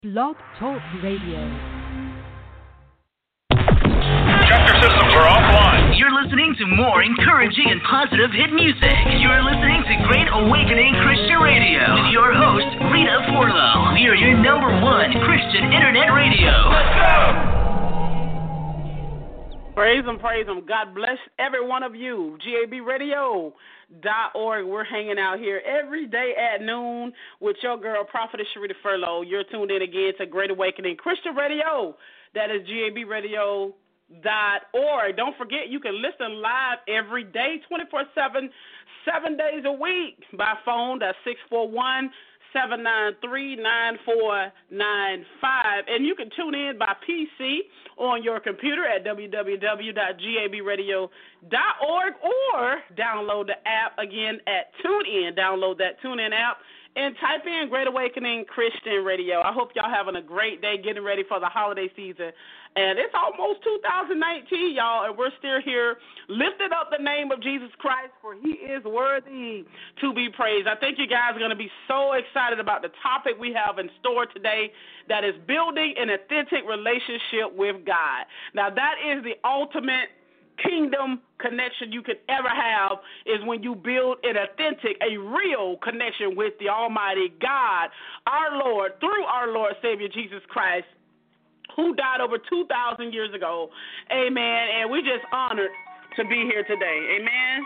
Blog Talk Radio. Chapter systems are offline. You're listening to more encouraging and positive hit music. You're listening to Great Awakening Christian Radio with your host, Rita Forlow. We are your number one Christian internet radio. Let's go! Praise him, praise him. God bless every one of you. GABradio.org. We're hanging out here every day at noon with your girl, Prophetess Sharita Furlow. You're tuned in again to Great Awakening Christian Radio. That is GABradio.org. Don't forget, you can listen live every day, 24/7, 7 days a week by phone. That's 641-793-9495. And you can tune in by PC on your computer at www.gabradio.org or download the app again at TuneIn. Download that TuneIn app and type in Great Awakening Christian Radio. I hope y'all having a great day getting ready for the holiday season. And it's almost 2019, y'all, and we're still here lifting up the name of Jesus Christ, for he is worthy to be praised. I think you guys are going to be so excited about the topic we have in store today, that is building an authentic relationship with God. Now, that is the ultimate kingdom connection you could ever have, is when you build an authentic, a real connection with the Almighty God, our Lord, through our Lord Savior Jesus Christ, who died over 2,000 years ago. Amen. And we're just honored to be here today. Amen.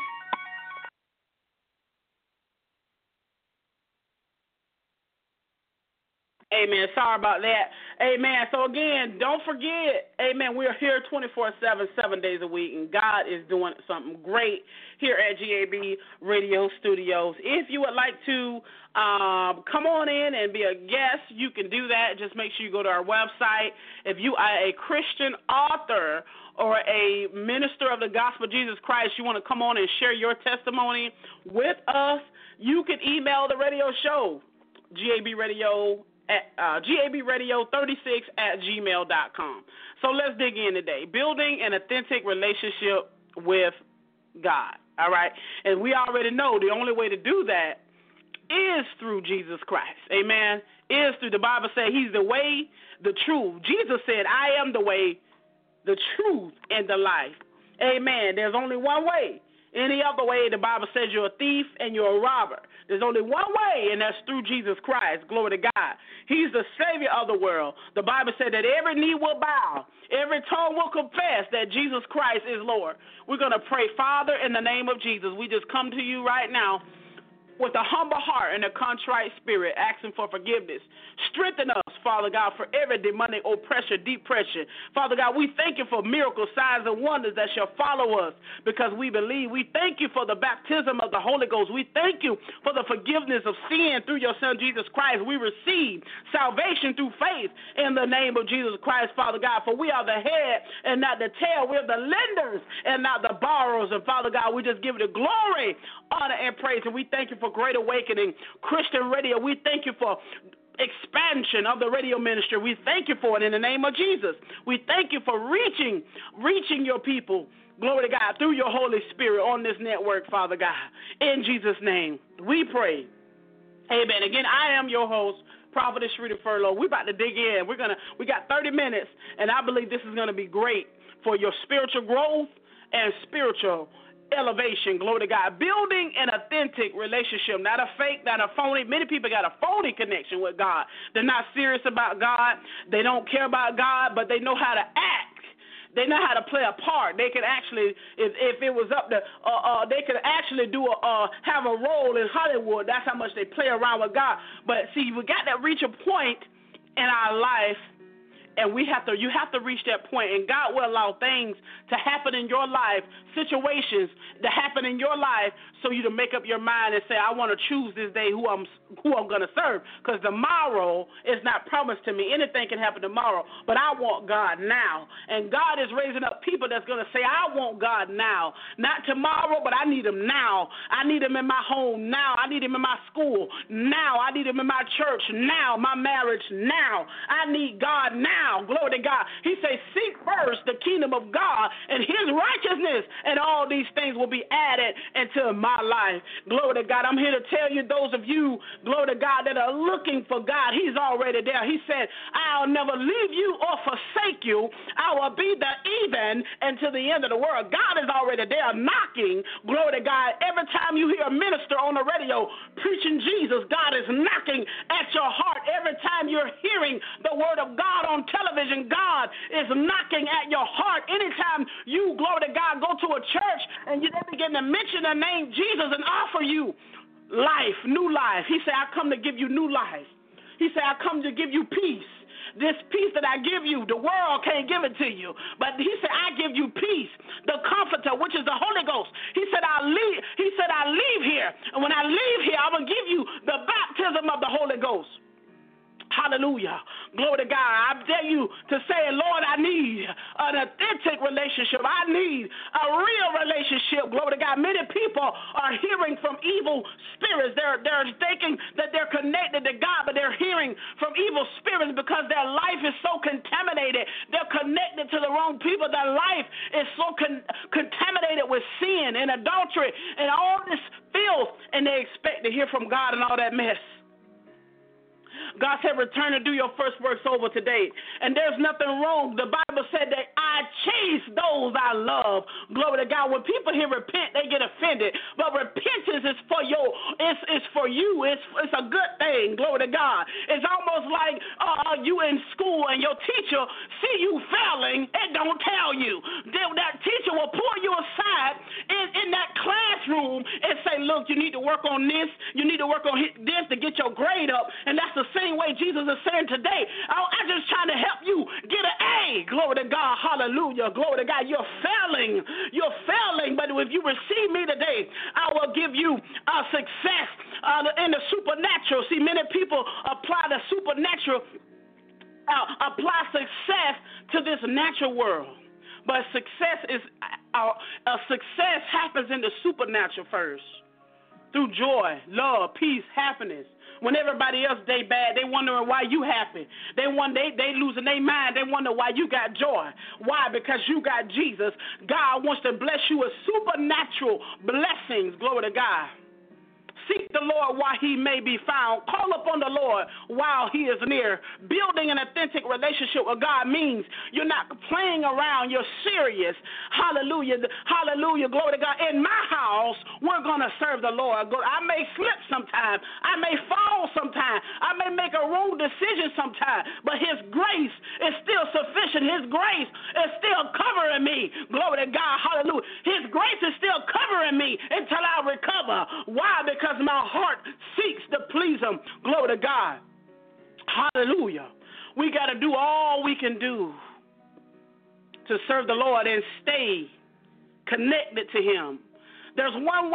Amen. Sorry about that. Amen. So, again, don't forget, amen, we're here 24/7, 7 days a week, and God is doing something great here at GAB Radio Studios. If you would like to come on in and be a guest, you can do that. Just make sure you go to our website. If you are a Christian author or a minister of the gospel of Jesus Christ, you want to come on and share your testimony with us, you can email the radio show, GABradio36@gmail.com. So let's dig in today. Building an authentic relationship with God. All right? And we already know the only way to do that is through Jesus Christ. Amen? Is through, the Bible says he's the way, the truth. Jesus said, I am the way, the truth, and the life. Amen. There's only one way. Any other way, the Bible says you're a thief and you're a robber. There's only one way, and that's through Jesus Christ. Glory to God. He's the Savior of the world. The Bible said that every knee will bow, every tongue will confess that Jesus Christ is Lord. We're going to pray, Father, in the name of Jesus, we just come to you right now with a humble heart and a contrite spirit, asking for forgiveness. Strengthen us, Father God, for every demonic oppression, depression. Father God, we thank you for miracles, signs, and wonders that shall follow us because we believe. We thank you for the baptism of the Holy Ghost. We thank you for the forgiveness of sin through your Son, Jesus Christ. We receive salvation through faith in the name of Jesus Christ, Father God, for we are the head and not the tail. We're the lenders and not the borrowers. And, Father God, we just give you the glory, honor, and praise. And we thank you for Great Awakening Christian Radio. We thank you for expansion of the radio ministry. We thank you for it in the name of Jesus. We thank you for reaching your people, glory to God, through your Holy Spirit on this network, Father God. In Jesus' name, we pray. Amen. Again, I am your host, Prophetess Sharita Furlow. We're about to dig in. We got 30 minutes, and I believe this is going to be great for your spiritual growth and spiritual elevation. Glory to God. Building an authentic relationship, not a fake, not a phony. Many people got a phony connection with God. They're not serious about God. They don't care about God, but they know how to act. They know how to play a part. They can actually, if it was up to, they could actually have a role in Hollywood. That's how much they play around with God. But see, we got to reach a point in our life, and you have to reach that point, and God will allow things to happen in your life, situations to happen in your life, so you to make up your mind and say, I want to choose this day who I'm going to serve, because tomorrow is not promised to me. Anything can happen tomorrow, but I want God now, and God is raising up people that's going to say, I want God now, not tomorrow, but I need him now. I need him in my home now. I need him in my school now. I need him in my church now, my marriage now. I need God now. now. Glory to God. He says, seek first the kingdom of God and his righteousness, and all these things will be added into my life. Glory to God. I'm here to tell you, those of you, glory to God, that are looking for God, he's already there. He said, I'll never leave you or forsake you. I will be there even until the end of the world. God is already there knocking. Glory to God. Every time you hear a minister on the radio preaching Jesus, God is knocking at your heart. Every time you're hearing the word of God on television, God is knocking at your heart. Anytime you, glory to God, go to a church and they begin to mention the name Jesus and offer you life, new life. He said, I come to give you new life. He said, I come to give you peace. This peace that I give you, the world can't give it to you. But he said, I give you peace, the comforter, which is the Holy Ghost. He said, I leave here. And when I leave here, I'm going to give you the baptism of the Holy Ghost. Hallelujah. Glory to God. I dare you to say, Lord, I need an authentic relationship. I need a real relationship. Glory to God. Many people are hearing from evil spirits. They're thinking that they're connected to God, but they're hearing from evil spirits because their life is so contaminated. They're connected to the wrong people. Their life is so contaminated with sin and adultery and all this filth, and they expect to hear from God and all that mess. God said, return and do your first works over today. And there's nothing wrong. The Bible said that I chase those I love. Glory to God. When people hear repent, they get offended. But repentance is for it's for you. It's a good thing. Glory to God. It's almost like you in school and your teacher see you failing and don't tell you. That teacher will pull you aside in that classroom and say, look, you need to work on this. You need to work on this to get your grade up. And that's the same way Jesus is saying today. I'm just trying to help you get an A. Glory to God. Hallelujah. Glory to God. You're failing. But if you receive me today, I will give you success in the supernatural. See, many people apply the supernatural, apply success to this natural world. But success happens in the supernatural first. Through joy, love, peace, happiness. When everybody else day bad, they wondering why you happy. They losing their mind. They wonder why you got joy. Why? Because you got Jesus. God wants to bless you with supernatural blessings. Glory to God. Seek the Lord while he may be found. Call upon the Lord while he is near. Building an authentic relationship with God means you're not playing around. You're serious. Hallelujah. Hallelujah. Glory to God. In my house, we're going to serve the Lord. I may slip sometime. I may fall sometime. I may make a wrong decision sometime. But his grace is still sufficient. His grace is still covering me. Glory to God. Hallelujah. His grace is still covering me until I recover. Why? Because my heart seeks to please him. Glory to God. Hallelujah. We got to do all we can do to serve the Lord and stay connected to him. There's one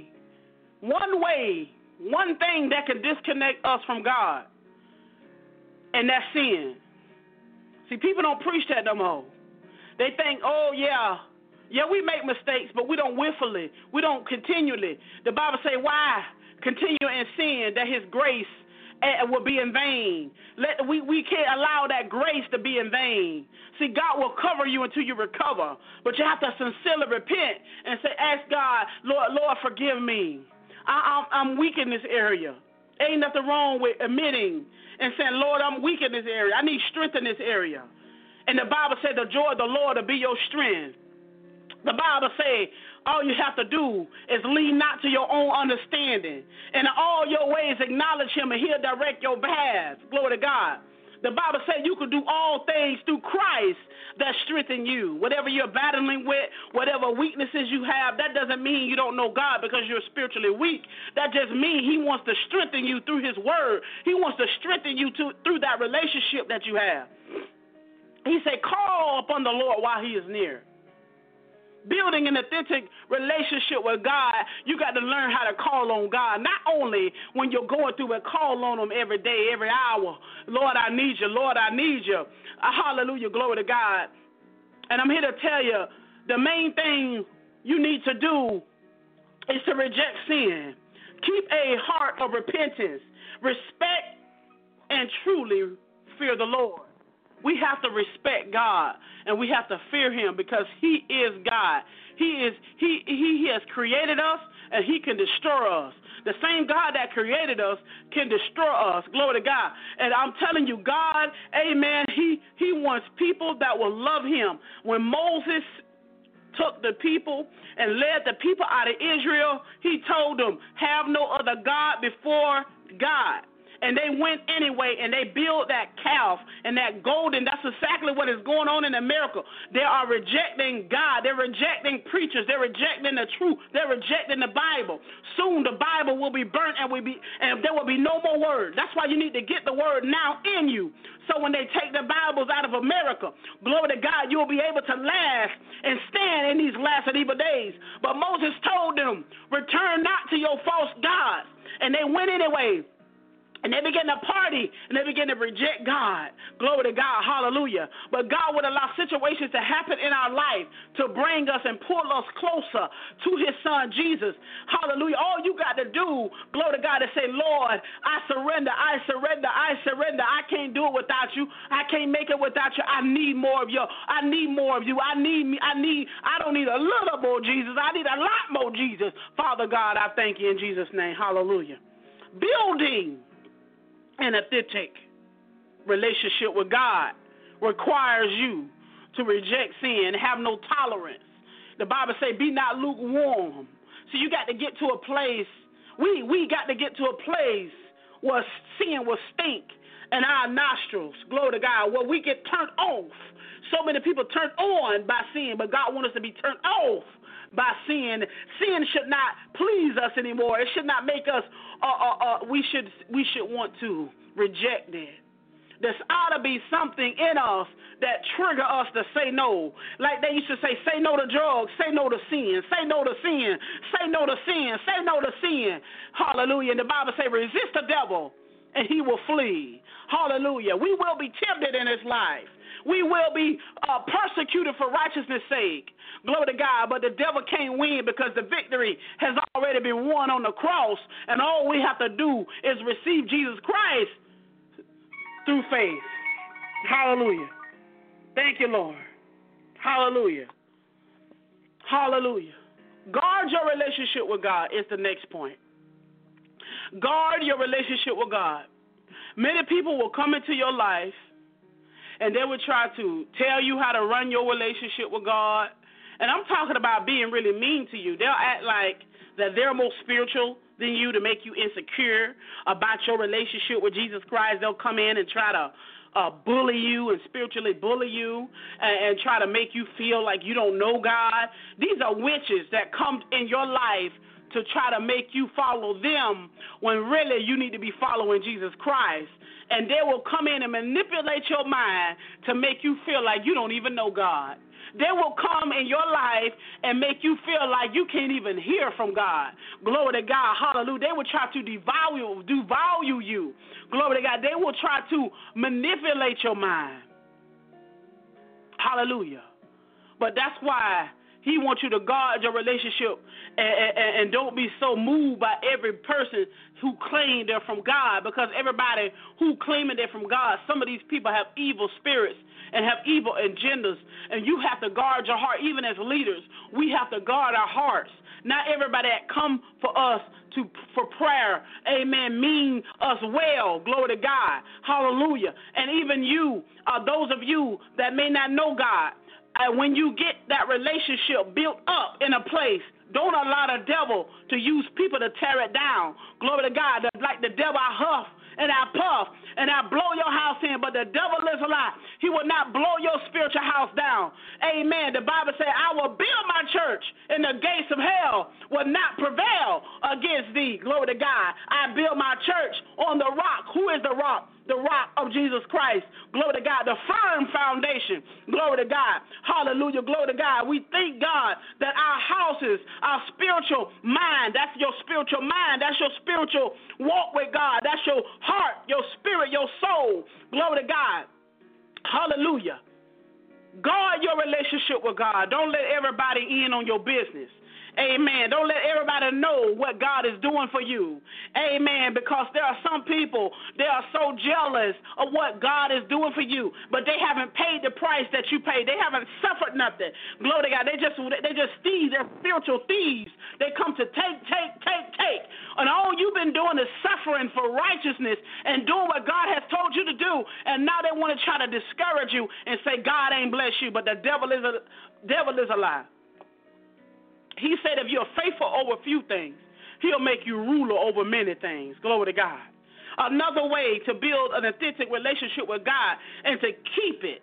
thing that can disconnect us from God, and that's sin. See, people don't preach that no more. They think, oh, yeah, we make mistakes, but we don't willfully. We don't continually. The Bible says, why continue in sin that his grace will be in vain? We can't allow that grace to be in vain. See, God will cover you until you recover, but you have to sincerely repent and say, ask God, Lord, forgive me. I'm weak in this area. Ain't nothing wrong with admitting and saying, Lord, I'm weak in this area. I need strength in this area. And the Bible said the joy of the Lord will be your strength. The Bible says all you have to do is lean not to your own understanding. And in all your ways acknowledge him, and he'll direct your paths. Glory to God. The Bible says you can do all things through Christ that strengthen you. Whatever you're battling with, whatever weaknesses you have, that doesn't mean you don't know God because you're spiritually weak. That just means he wants to strengthen you through his word. He wants to strengthen you through that relationship that you have. He said, call upon the Lord while he is near. Building an authentic relationship with God, you got to learn how to call on God. Not only when you're going through it, call on him every day, every hour. Lord, I need you. Lord, I need you. Hallelujah. Glory to God. And I'm here to tell you, the main thing you need to do is to reject sin. Keep a heart of repentance. Respect and truly fear the Lord. We have to respect God, and we have to fear him because he is God. He has created us, and he can destroy us. The same God that created us can destroy us. Glory to God. And I'm telling you, God, amen, he wants people that will love him. When Moses took the people and led the people out of Israel, he told them, have no other God before God. And they went anyway, and they built that calf and that golden. That's exactly what is going on in America. They are rejecting God. They're rejecting preachers. They're rejecting the truth. They're rejecting the Bible. Soon the Bible will be burnt, and there will be no more word. That's why you need to get the word now in you. So when they take the Bibles out of America, glory to God, you'll be able to last and stand in these last and evil days. But Moses told them, return not to your false gods. And they went anyway. And they begin to party, and they begin to reject God. Glory to God, hallelujah. But God would allow situations to happen in our life to bring us and pull us closer to his son, Jesus. Hallelujah. All you got to do, glory to God, is say, Lord, I surrender, I surrender, I surrender. I can't do it without you. I can't make it without you. I need more of you. I need more of you. I don't need a little more Jesus. I need a lot more Jesus. Father God, I thank you in Jesus' name. Hallelujah. Building an authentic relationship with God requires you to reject sin and have no tolerance. The Bible says, be not lukewarm. So you got to get to a place, we got to get to a place where sin will stink in our nostrils, glory to God, where we get turned off. So many people turn on by sin, but God wants us to be turned off by sin. Sin should not please us anymore. It should not make us, we should want to reject it. There ought to be something in us that trigger us to say no. Like they used to say no to drugs, say no to sin, say no to sin, say no to sin, say no to sin. Hallelujah. And the Bible says, resist the devil and he will flee. Hallelujah. We will be tempted in his life. We will be persecuted for righteousness' sake. Glory to God. But the devil can't win because the victory has already been won on the cross. And all we have to do is receive Jesus Christ through faith. Hallelujah. Thank you, Lord. Hallelujah. Hallelujah. Guard your relationship with God is the next point. Guard your relationship with God. Many people will come into your life and they will try to tell you how to run your relationship with God. And I'm talking about being really mean to you. They'll act like that they're more spiritual than you to make you insecure about your relationship with Jesus Christ. They'll come in and try to bully you and spiritually bully you and try to make you feel like you don't know God. These are witches that come in your life to try to make you follow them when really you need to be following Jesus Christ. And they will come in and manipulate your mind to make you feel like you don't even know God. They will come in your life and make you feel like you can't even hear from God. Glory to God. Hallelujah. They will try to devalue you. Glory to God. They will try to manipulate your mind. Hallelujah. But that's why he wants you to guard your relationship and don't be so moved by every person who claim they're from God, because everybody who claiming they're from God, some of these people have evil spirits and have evil agendas, and you have to guard your heart. Even as leaders, we have to guard our hearts. Not everybody that come for us for prayer, amen, mean us well, glory to God, hallelujah. And even you, those of you that may not know God, when you get that relationship built up in a place, don't allow the devil to use people to tear it down. Glory to God. Like the devil, I huff and I puff and I blow your house in, but the devil is a lie. He will not blow your spiritual house down. Amen. The Bible says, I will build my church, and the gates of hell will not prevail against thee. Glory to God. I build my church on the rock. Who is the rock? The rock of Jesus Christ. Glory to God. The firm foundation. Glory to God. Hallelujah. Glory to God. We thank God that our houses, our spiritual mind, that's your spiritual mind. That's your spiritual walk with God. That's your heart, your spirit, your soul. Glory to God. Hallelujah. Guard your relationship with God. Don't let everybody in on your business. Amen. Don't let everybody know what God is doing for you. Amen. Because there are some people, they are so jealous of what God is doing for you, but they haven't paid the price that you paid. They haven't suffered nothing. Glory to God. They just thieves. They're spiritual thieves. They come to take. And all you've been doing is suffering for righteousness and doing what God has told you to do. And now they want to try to discourage you and say God ain't blessed you, but the devil is a lie. He said if you're faithful over a few things, he'll make you ruler over many things. Glory to God. Another way to build an authentic relationship with God and to keep it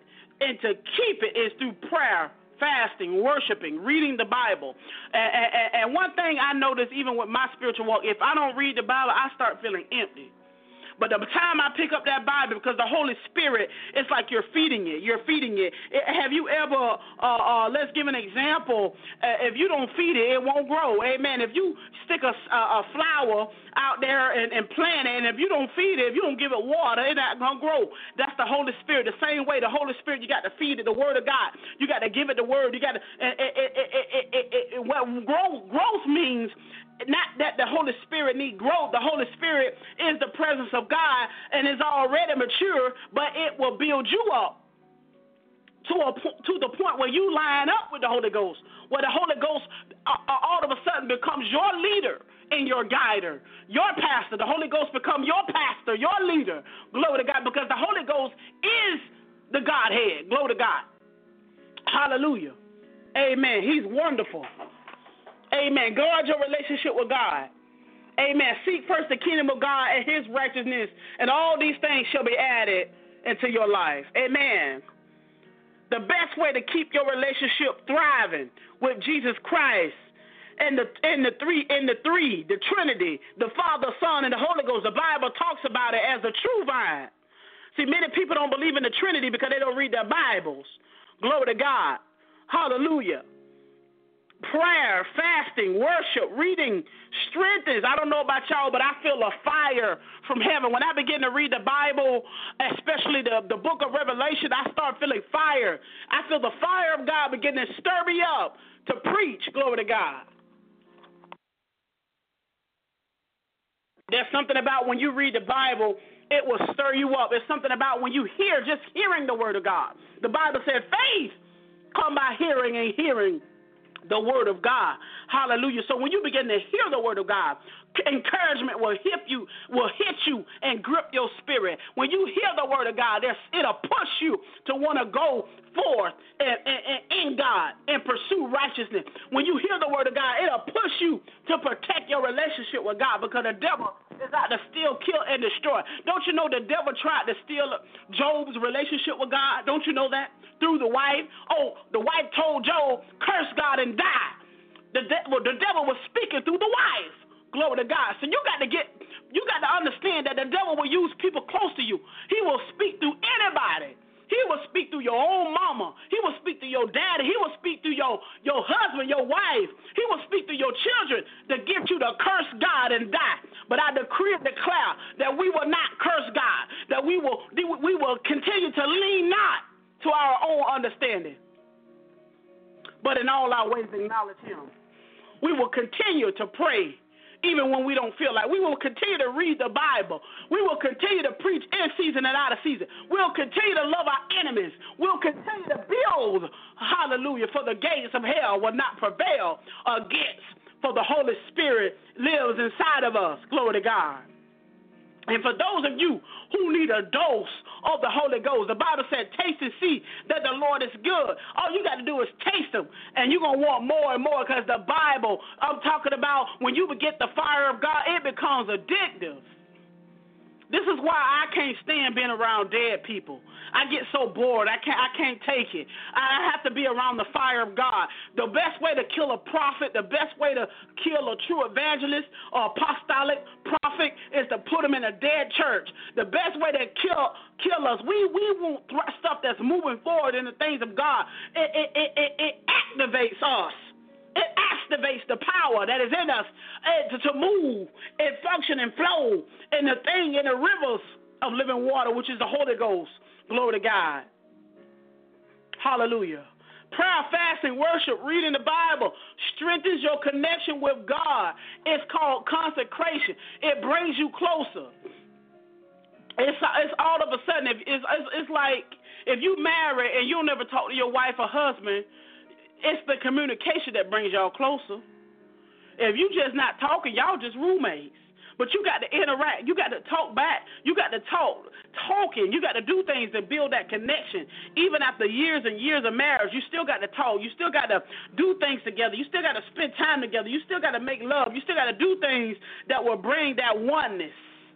is through prayer, fasting, worshiping, reading the Bible. And one thing I notice even with my spiritual walk, if I don't read the Bible, I start feeling empty. But the time I pick up that Bible, because the Holy Spirit, it's like you're feeding it. Have you ever, let's give an example. If you don't feed it, it won't grow. Amen. If you stick a flower out there and plant it, and if you don't feed it, if you don't give it water, it's not going to grow. That's the Holy Spirit. The same way the Holy Spirit, you got to feed it the Word of God. You got to give it the Word. You got to, what growth means, not that the Holy Spirit need growth. The Holy Spirit is the presence of God and is already mature, but it will build you up to the point where you line up with the Holy Ghost, where the Holy Ghost all of a sudden becomes your leader and your guider, your pastor. The Holy Ghost become your pastor, your leader. Glory to God, because the Holy Ghost is the Godhead. Glory to God. Hallelujah. Amen. He's wonderful. Amen. Guard your relationship with God. Amen. Seek first the kingdom of God and his righteousness, and all these things shall be added into your life. Amen. The best way to keep your relationship thriving with Jesus Christ and the Trinity, the Father, Son, and the Holy Ghost, the Bible talks about it as a true vine. See, many people don't believe in the Trinity because they don't read their Bibles. Glory to God. Hallelujah. Prayer, fasting, worship, reading strengthens. I don't know about y'all, but I feel a fire from heaven. When I begin to read the Bible, especially the book of Revelation, I start feeling fire. I feel the fire of God begin to stir me up to preach. Glory to God. There's something about when you read the Bible, it will stir you up. There's something about when you just hearing the word of God. The Bible said faith come by hearing and hearing the word of God. Hallelujah. So when you begin to hear the word of God, encouragement will hit you and grip your spirit. When you hear the word of God, it'll push you to want to go forth in God and pursue righteousness. When you hear the word of God, it'll push you to protect your relationship with God, because the devil is out to steal, kill, and destroy. Don't you know the devil tried to steal Job's relationship with God? Don't you know that? Through the wife. Oh, the wife told Job, curse God and die. The devil was speaking through the wife. Glory to God. So you got to understand that the devil will use people close to you. He will speak through anybody. He will speak through your own mama. He will speak through your daddy. He will speak through your husband, your wife. He will speak through your children to get you to curse God and die. But I decree and declare that we will not curse God, that we will continue to lean not to our own understanding, but in all our ways acknowledge him. We will continue to pray even when we don't feel like. We will continue to read the Bible. We will continue to preach in season and out of season. We'll continue to love our enemies. We'll continue to build, hallelujah, for the gates of hell will not prevail against, for the Holy Spirit lives inside of us. Glory to God. And for those of you who need a dose of the Holy Ghost, the Bible said, taste and see that the Lord is good. All you got to do is taste him, and you're going to want more and more, because the Bible, I'm talking about when you get the fire of God, it becomes addictive. This is why I can't stand being around dead people. I get so bored. I can't take it. I have to be around the fire of God. The best way to kill a prophet, the best way to kill a true evangelist or apostolic prophet is to put them in a dead church. The best way to kill us, we want stuff that's moving forward in the things of God. It activates us. It activates the power that is in us to move and function and flow in the rivers of living water, which is the Holy Ghost. Glory to God. Hallelujah. Prayer, fasting, worship, reading the Bible strengthens your connection with God. It's called consecration. It brings you closer. It's all of a sudden, it's like if you marry and you'll never talk to your wife or husband, it's the communication that brings y'all closer. If you just not talking, y'all just roommates. But you got to interact. You got to talk back. You got to talking. You got to do things to build that connection. Even after years and years of marriage, you still got to talk. You still got to do things together. You still got to spend time together. You still got to make love. You still got to do things that will bring that oneness.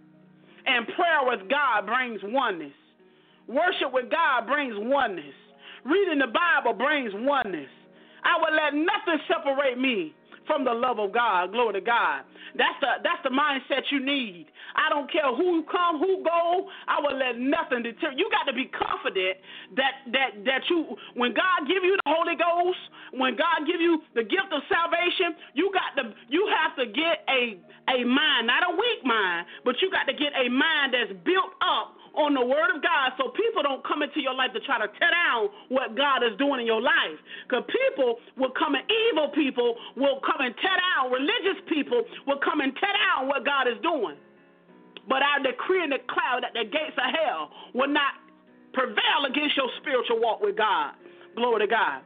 And prayer with God brings oneness. Worship with God brings oneness. Reading the Bible brings oneness. I will let nothing separate me from the love of God. Glory to God. That's the mindset you need. I don't care who come, who go. I will let nothing deter. You got to be confident that you, when God give you the Holy Ghost, when God give you the gift of salvation, you have to get a mind, not a weak mind, but you got to get a mind that's built up on the word of God, so people don't come into your life to try to tear down what God is doing in your life. Because people will come, and evil people will come and tear down, religious people will come and tear down what God is doing. But I decree and declare that the gates of hell will not prevail against your spiritual walk with God. Glory to God.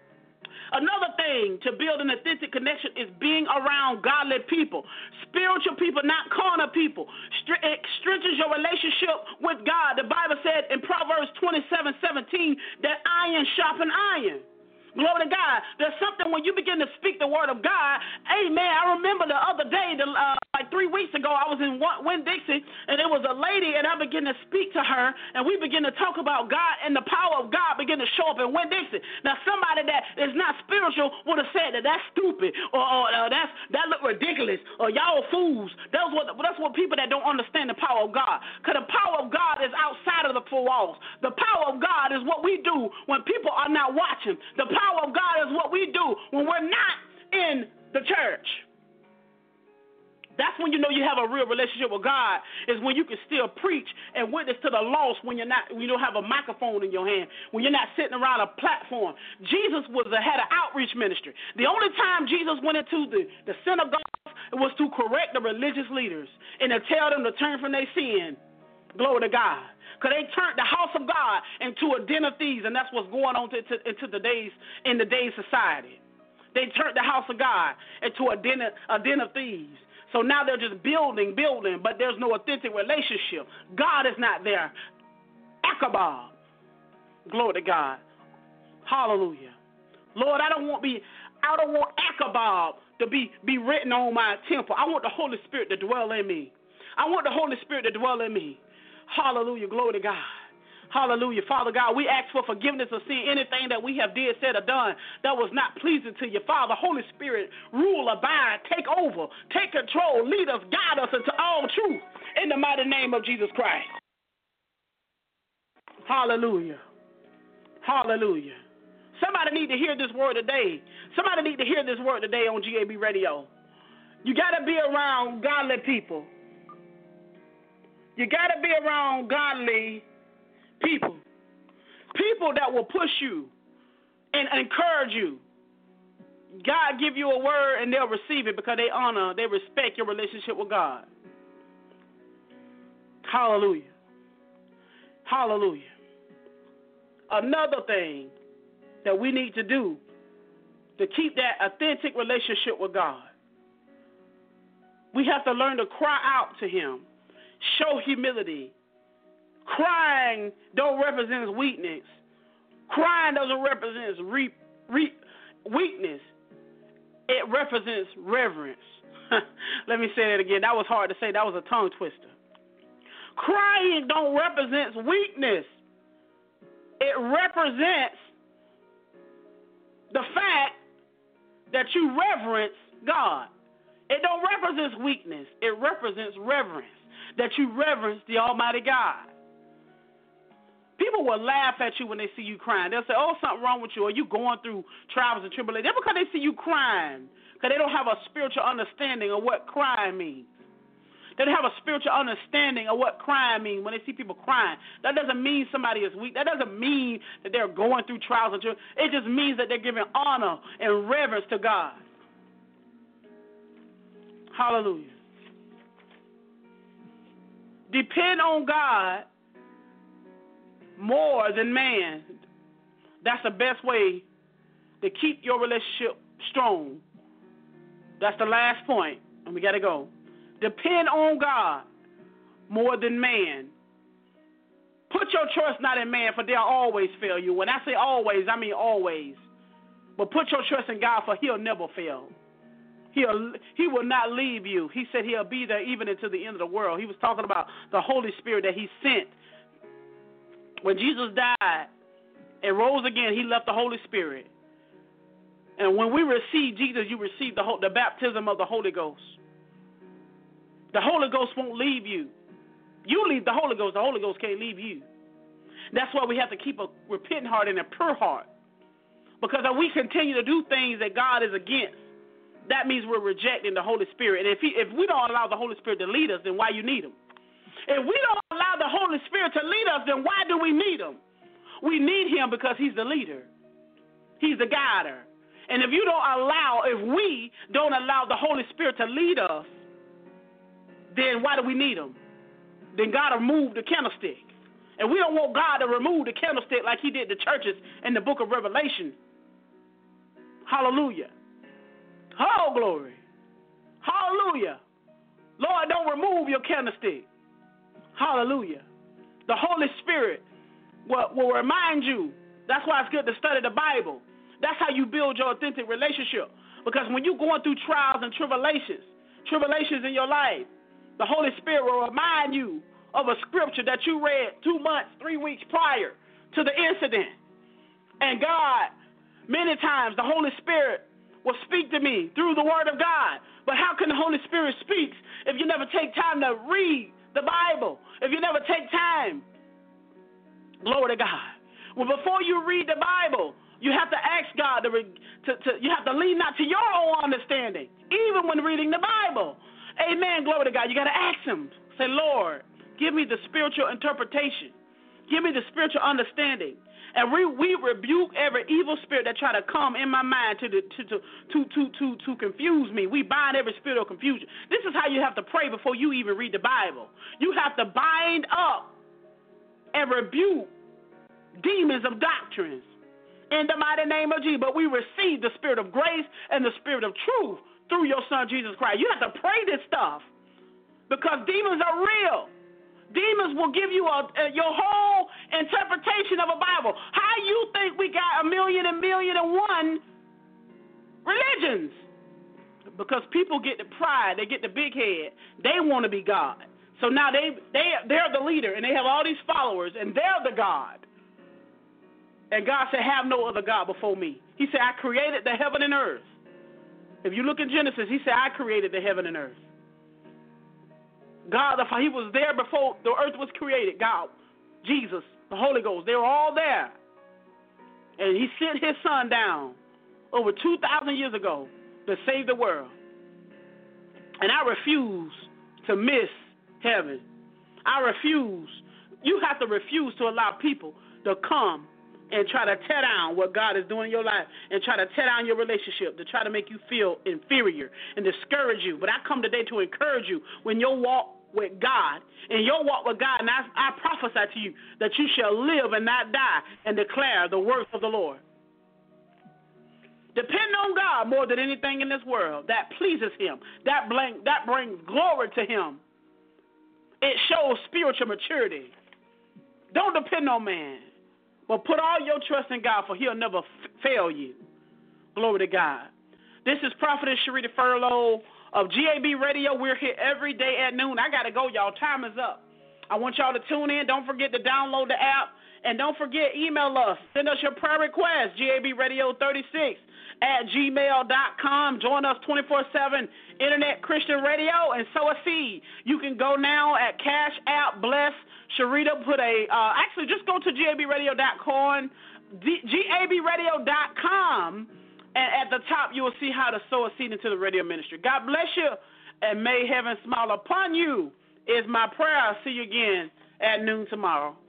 Another thing to build an authentic connection is being around godly people, spiritual people, not carnal people. It strengthens your relationship with God. The Bible said in Proverbs 27:17 that iron sharpens iron. Glory to God. There's something when you begin to speak the word of God. Amen. I remember the other day, like 3 weeks ago, I was in Winn-Dixie, and there was a lady, and I began to speak to her, and we began to talk about God, and the power of God began to show up in Winn-Dixie. Now, somebody that is not spiritual would have said that's stupid, or that look ridiculous, or y'all fools. That's what people that don't understand the power of God. Because the power of God is outside of the four walls. The power of God is what we do when people are not watching. The power of God is what we do when we're not in the church. That's when you know you have a real relationship with God, is when you can still preach and witness to the lost when you don't have a microphone in your hand, when you're not sitting around a platform. Jesus had an outreach ministry. The only time Jesus went into the synagogues was to correct the religious leaders and to tell them to turn from their sin. Glory to God. Because they turned the house of God into a den of thieves, and that's what's going on in today's society. They turned the house of God into a den of thieves. So now they're just building, but there's no authentic relationship. God is not there. Ichabod. Glory to God. Hallelujah. Lord, I don't want Ichabod to be written on my temple. I want the Holy Spirit to dwell in me. I want the Holy Spirit to dwell in me. Hallelujah. Glory to God. Hallelujah. Father God, we ask for forgiveness of sin, anything that we have did, said, or done that was not pleasing to you. Father, Holy Spirit, rule, abide, take over, take control, lead us, guide us into all truth in the mighty name of Jesus Christ. Hallelujah. Hallelujah. Somebody need to hear this word today. Somebody need to hear this word today on GAB Radio. You got to be around godly people. You got to be around godly people. People that will push you and encourage you. God give you a word and they'll receive it because they respect your relationship with God. Hallelujah. Hallelujah. Another thing that we need to do to keep that authentic relationship with God, we have to learn to cry out to Him. Show humility. Crying don't represent weakness. Crying doesn't represent weakness. It represents reverence. Let me say that again. That was hard to say. That was a tongue twister. Crying don't represent weakness. It represents the fact that you reverence God. It don't represent weakness. It represents reverence. That you reverence the Almighty God. People will laugh at you when they see you crying. They'll say, oh, something wrong with you, or you going through trials and tribulations. That's because they see you crying, because they don't have a spiritual understanding of what crying means. They don't have a spiritual understanding of what crying means when they see people crying. That doesn't mean somebody is weak. That doesn't mean that they're going through trials and tribulations. It just means that they're giving honor and reverence to God. Hallelujah. Depend on God more than man. That's the best way to keep your relationship strong. That's the last point, and we got to go. Depend on God more than man. Put your trust not in man, for they'll always fail you. When I say always, I mean always. But put your trust in God, for he'll never fail. He will not leave you. He said he'll be there even until the end of the world. He was talking about the Holy Spirit that he sent. When Jesus died and rose again, he left the Holy Spirit. And when we receive Jesus, you receive the baptism of the Holy Ghost. The Holy Ghost won't leave you. You leave the Holy Ghost can't leave you. That's why we have to keep a repentant heart and a pure heart. Because if we continue to do things that God is against, that means we're rejecting the Holy Spirit. And if we don't allow the Holy Spirit to lead us, then why you need him? If we don't allow the Holy Spirit to lead us, then why do we need him? We need him because he's the leader. He's the guider. And if we don't allow the Holy Spirit to lead us, then why do we need him? Then God removed the candlestick. And we don't want God to remove the candlestick like he did the churches in the book of Revelation. Hallelujah. Oh, glory. Hallelujah. Lord, don't remove your candlestick. Hallelujah. The Holy Spirit will remind you. That's why it's good to study the Bible. That's how you build your authentic relationship. Because when you're going through trials and tribulations in your life, the Holy Spirit will remind you of a scripture that you read 2 months, 3 weeks prior to the incident. And God, many times, the Holy Spirit will speak to me through the Word of God. But how can the Holy Spirit speak if you never take time to read the Bible? If you never take time, glory to God. Well, before you read the Bible, you have to ask God you have to lean not to your own understanding, even when reading the Bible. Amen, glory to God. You got to ask him. Say, Lord, give me the spiritual interpretation. Give me the spiritual understanding. And we rebuke every evil spirit that try to come in my mind to confuse me. We bind every spirit of confusion. This is how you have to pray before you even read the Bible. You have to bind up and rebuke demons of doctrines in the mighty name of Jesus. But we receive the spirit of grace and the spirit of truth through your son, Jesus Christ. You have to pray this stuff because demons are real. Demons will give you your whole interpretation of a Bible. How you think we got 1,000,001 religions? Because people get the pride, they get the big head. They want to be God. So now they're the leader, and they have all these followers, and they're the God. And God said, have no other God before me. He said, I created the heaven and earth. If you look in Genesis, he said, I created the heaven and earth. God, he was there before the earth was created. God, Jesus, the Holy Ghost, they were all there. And he sent his son down over 2,000 years ago to save the world. And I refuse to miss heaven. I refuse. You have to refuse to allow people to come and try to tear down what God is doing in your life and try to tear down your relationship, to try to make you feel inferior and discourage you. But I come today to encourage you when you walk with God, and your walk with God, and I prophesy to you that you shall live and not die and declare the works of the Lord. Depend on God more than anything in this world. That pleases him. That brings glory to him. It shows spiritual maturity. Don't depend on man, but put all your trust in God, for he'll never fail you. Glory to God. This is Prophetess Sharita Furlow of GAB Radio. We're here every day at noon. I got to go, y'all. Time is up. I want y'all to tune in. Don't forget to download the app. And don't forget, email us. Send us your prayer requests, GABRadio36@gmail.com. Join us 24/7, Internet Christian Radio, and sow a seed. You can go now at Cash App, Bless Sharita. Actually, just go to GABRadio.com, GABRadio.com. And at the top, you will see how to sow a seed into the radio ministry. God bless you. and may heaven smile upon you is my prayer. I'll see you again at noon tomorrow.